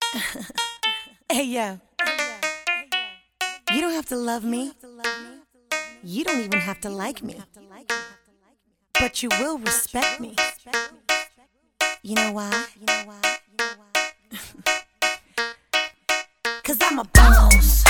Hey yo, you don't have to love me. You don't even have to like me. But you will respect me. You know why? Cause I'm a boss.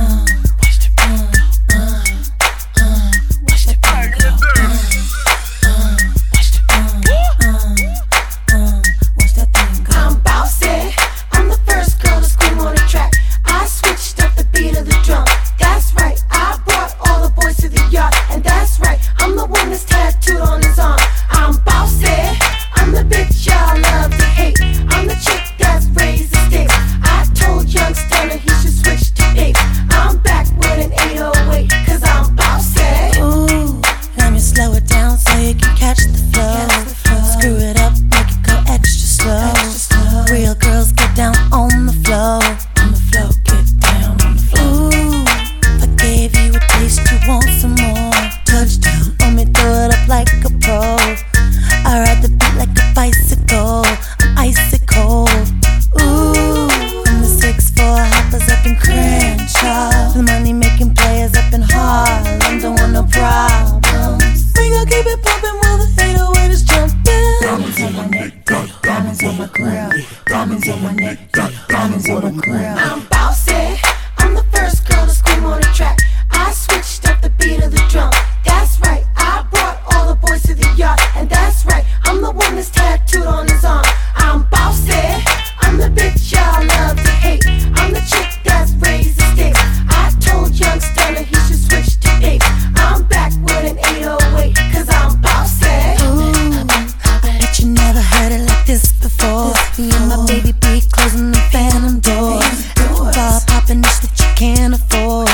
I'm bossy. I'm the first girl to scream on the track. I switched up the beat of the drum. That's right, I brought all the boys to the yard. And that's right, I'm the one that's tattooed on his arm. I'm bossy. I'm the bitch y'all love to hate. I'm the chick that's raised the stakes. I told young Stunner he should switch to bass. I'm back with an 808, cause I'm bossy. Ooh, let me slow it down so you can catch the flow. Screw it up, make it go extra slow. Real girls get down on the floor. Get down on the floor. Ooh, if I gave you a taste, you want some more. Touchdown, let me throw it up like a pro. I ride the beat like a bicycle. I'm icy cold. Ooh, from the 6'4" hoppers up in Crenshaw, the money making players up in Harlem don't want no problems. We gon' keep it poppin' while the 808 is jumping. Diamonds on my neck, diamonds on my grill. Diamonds on my neck, diamonds on my grill. I'm bossy. I'm the first girl to scream on the track. I switched up the beat of the drum. That's right, I brought all the boys to the yard. And that's right, I'm the one that's tattooed on his arm. I'm bossy. I'm the bitch y'all love to hate. I'm the chick that's raised the stakes. I told young Stunner he should switch to bass. I'm back with an 808, cause I'm bossy. Ooh, I bet you never heard it like this before. Me and my baby be closing the phantom doors. Ball popping this that you can't afford.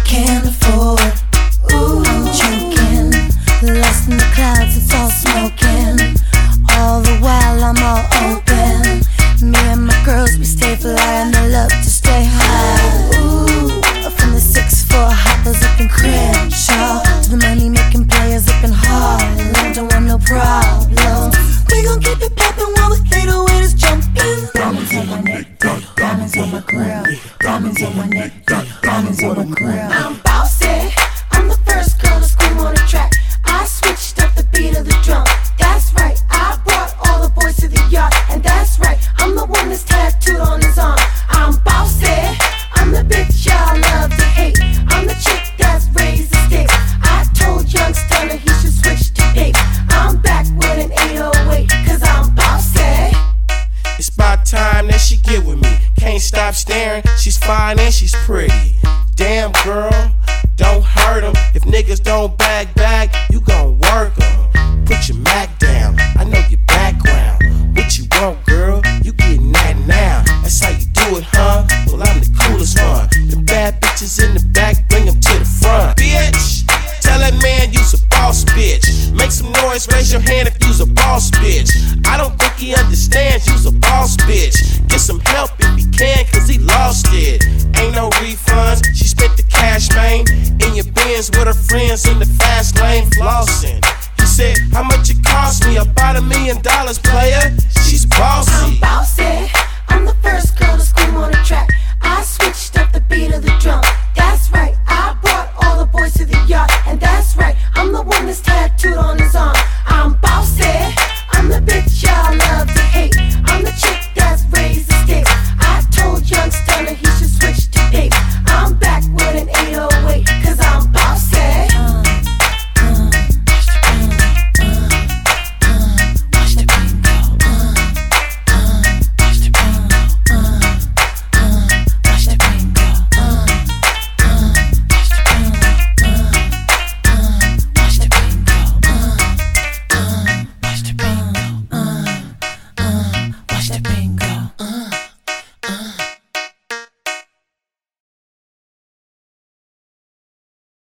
Ooh, I'm choking, lost in the clouds, it's all smoking. All the while I'm all open. Me and my girls, we stay fly and they love to stay high. Ooh, from the 6'4" hoppers up in Crenshaw to the money making players up in Harlem, don't want no problems. We gon' keep it poppin' while the 808 is jumping. Diamonds on my neck, diamonds on my grill. Diamonds on my neck, diamonds on my grill. I'm bossy. I'm the first girl to scream on the track. I switched up the beat of the drum. That's right, I brought all the boys to the yard. And that's right, I'm the one that's tattooed on his arm. I'm bossy. I'm the bitch y'all love to hate. I'm the chick that's raised the stakes. I told young Stunner he should switch to bass. I'm back with an 808, cause I'm bossy. It's about time that she get with me. Can't stop staring, she's fine and she's pretty. Damn girl, don't hurt 'em. If niggas don't bag, you gon' work 'em. Put your Mac down, I know your background. What you want, girl? You getting that now. That's how you do it, huh? Well, I'm the coolest one. The bad bitches in the back, bring 'em to the front. Bitch, tell that man you's a boss bitch. Make some noise, raise your hand if you's a boss bitch. I don't think he understands you's a boss bitch. Get some help if he can, cause he lost it. Ain't no refunds, she spent the cash, man. In your Benz with her friends in the fast lane flossing. He said, how much it cost me? About $1 million, player. She's bossy.